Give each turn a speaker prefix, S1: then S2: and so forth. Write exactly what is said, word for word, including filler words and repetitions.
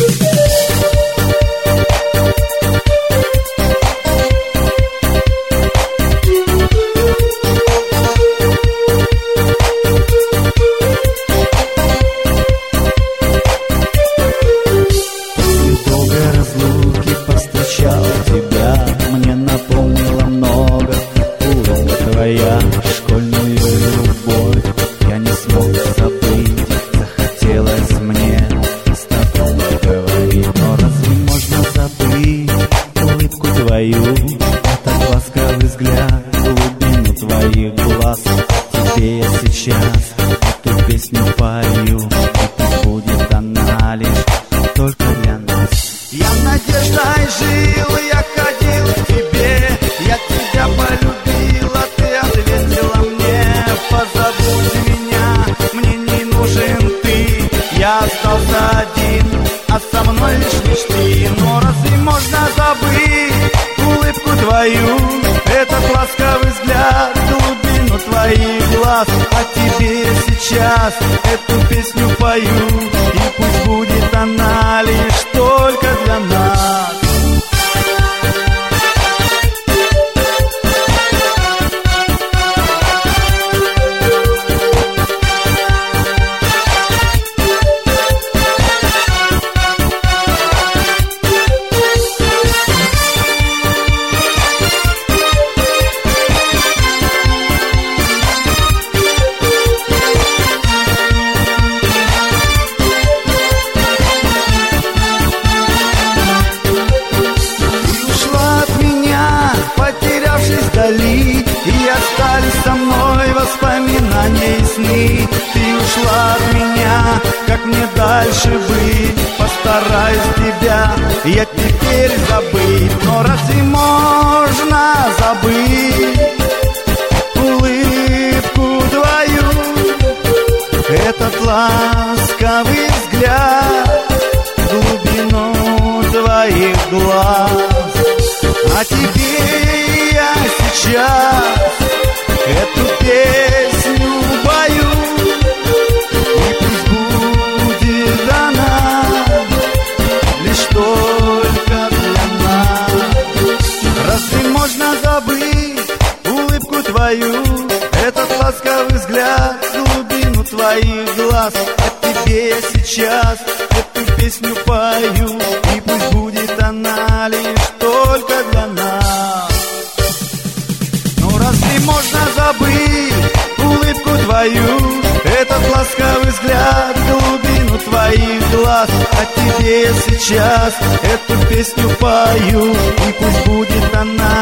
S1: Школьную любовь я не смог забыть. Захотелось мне с тобой говорить. Но разве можно забыть улыбку твою, этот ласковый взгляд, глубину твоих глаз? Тебе я сейчас эту песню пою, и пусть будет она лишь только для нас.
S2: Я надеждой жил, я ходил к тебе, я тебя полюбила, ты ответила мне: позабудь меня, мне не нужен ты. Я остался один, а со мной лишь мечты. Но разве можно забыть улыбку твою, этот ласковый взгляд, глубину твоих глаз? А тебе сейчас эту песню пою, и пусть будет она лишь только для нас. И остались со мной воспоминания и сны. Ты ушла от меня, как мне дальше быть? Постараюсь тебя я теперь забыть. Но разве можно забыть улыбку твою, этот ласковый взгляд, глубину твоих глаз? А тебе я сейчас эту песню пою, и пусть будет она лишь только для нас. Разве можно забыть улыбку твою, этот ласковый взгляд, глубину твоих глаз? А тебе я сейчас эту песню пою, и пусть будет она лишь только для нас. Разве можно забыть улыбку твою, этот ласковый взгляд, глубину твоих глаз? А тебе я сейчас эту песню пою, и пусть будет она